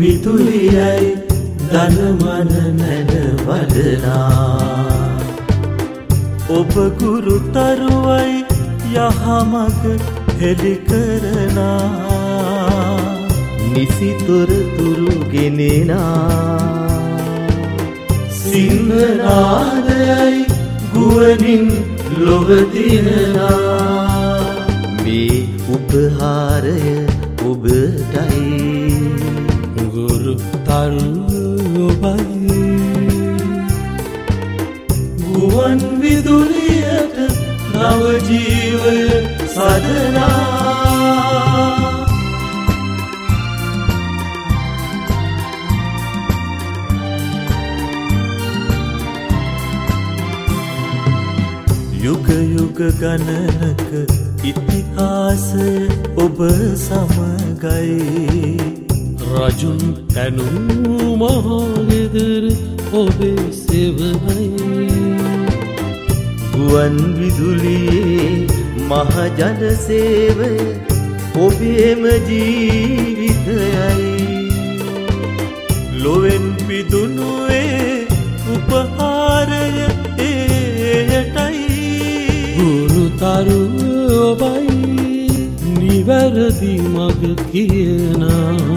විදුලියයි ධනමන නැන වඩනා ඔබ ගුරුතරුවයි යහමග හෙළි කරනා නිසි තොරතුරු ගෙනෙනා සිංහනාදයයි ගුවනින් ලොව දිනනා මේ උපහාරය ඔබටයි ගුරුතරුවයි ගුවන් විදුලියට නව ජීවය සදනා යුග යුග ගණනක ඉතිහාසය ඔබ සමගයි රජුන් පැනූ මහගෙදර ඔබේ සෙවණයි ගුවන් විදුලියේ මහජන සේවය ඔබේම ජීවිතයයි ලොවෙන් පිදුණුවේ උපහාරය එයටයි ගුරුතරුවයි නිවැරදි මග කියනා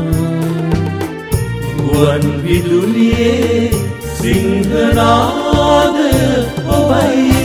ගුවන් විදුලියේ සිංහනාදය ඔබයි